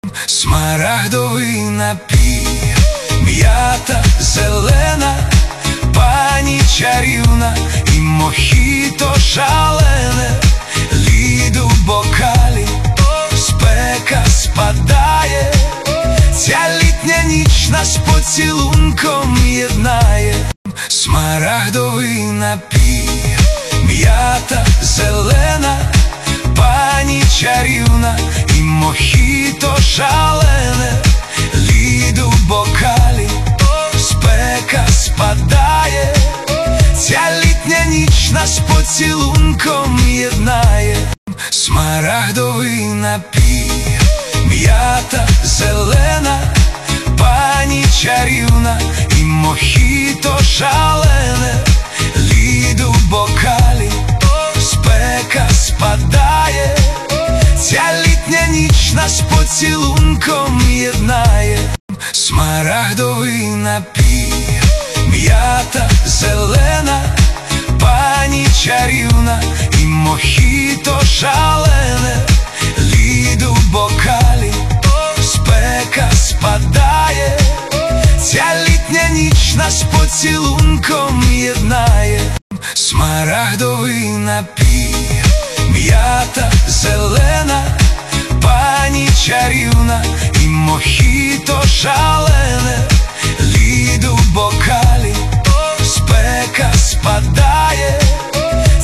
Смарагдовий напій, м'ята зелена, пані чарівна і мохіто шалене, ліду в бокалі, спека спадає, ця літня ніч нас поцілунком єднає. Смарагдовий напій, м'ята зелена, пані чарівна і мохіто шалене, ліду в бокалі, спека спадає, ця літня ніч нас поцілунком єднає. Смарагдовий напій, м'ята зелена, пані чарівна і мохіто шалене, ліду в бокалі, спека спадає, ця літня ніч нас поцілунком єднає. Смарагдовий напій, м'ята зелена, пані чарівна і мохіто шалене, ліду в бокалі, спека спадає, ця літня ніч нас поцілунком єднає. Смарагдовий напій, м'ята зелена, пані чарівна і мохіто шалене, ліду в бокалі, спека спадає,